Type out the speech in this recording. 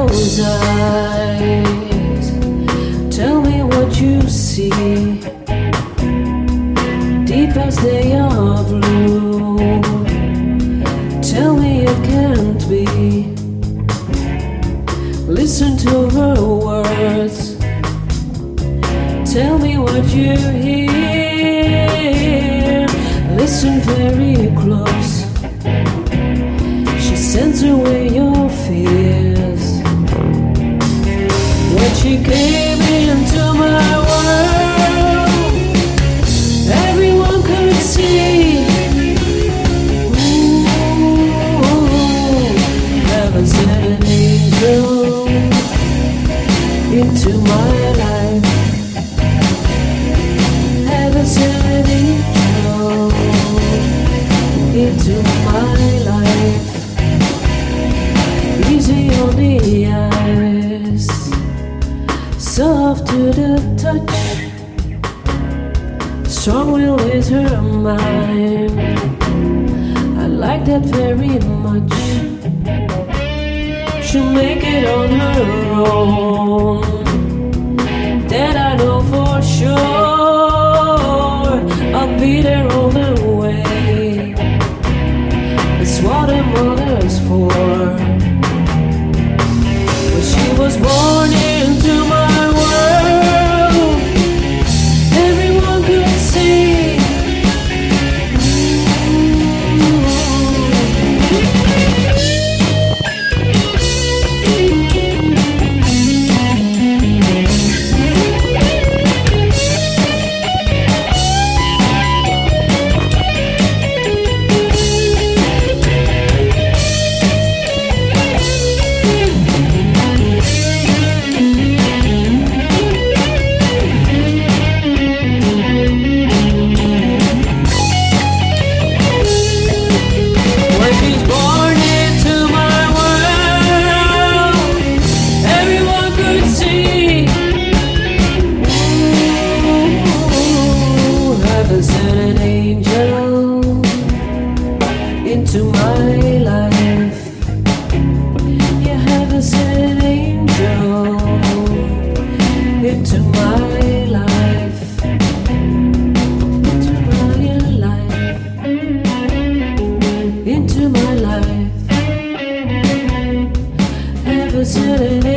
those eyes. Tell me what you see, deep as they are blue. Tell me it can't be. Listen to her words. Tell me what you hear. Listen very close. She sends away your fears. When she came into my world, everyone could see. Ooh, heaven sent an angel into my life. Heaven sent an angel into my life. Easy on the eyes, soft to the touch. Strong will is her mind. I like that very much. She'll make it on her own. That I know for sure. I'll be there all the way. It's what a mother's for. When she was born into my world, everyone could see. Into my life, you heaven sent an angel into my life, into my life, into my life. Heaven sent an angel.